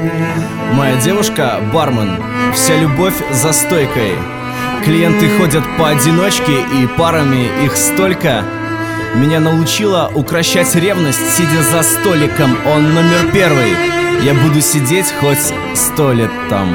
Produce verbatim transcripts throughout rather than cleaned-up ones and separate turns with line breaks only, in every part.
Моя девушка — бармен, вся любовь за стойкой. Клиенты ходят поодиночке, и парами их столько. Меня научила укрощать ревность, сидя за столиком. Он номер первый, я буду сидеть хоть сто лет там.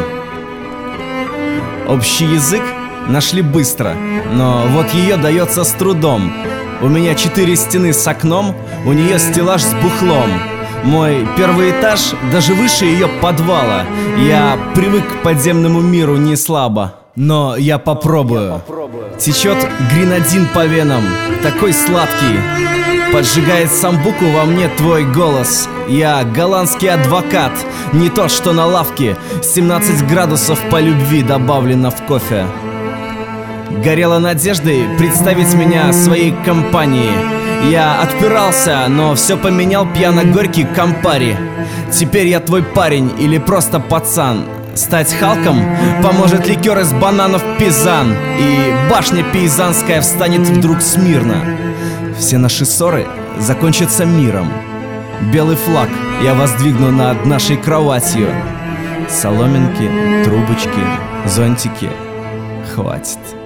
Общий язык нашли быстро, но вот ее дается с трудом. У меня четыре стены с окном, у нее стеллаж с бухлом. Мой первый этаж даже выше ее подвала. Я привык к подземному миру не слабо, но я попробую. Течет гренадин по венам, такой сладкий. Поджигает самбуку во мне твой голос. Я голландский адвокат, не тот, что на лавке. семнадцать градусов по любви добавлено в кофе. Горела надеждой представить меня своей компании. Я отпирался, но все поменял пьяно-горький Кампари. Теперь я твой парень или просто пацан. Стать Халком поможет ликер из бананов Пизан. И башня пейзанская встанет вдруг смирно. Все наши ссоры закончатся миром. Белый флаг я воздвигну над нашей кроватью. Соломинки, трубочки, зонтики. Хватит.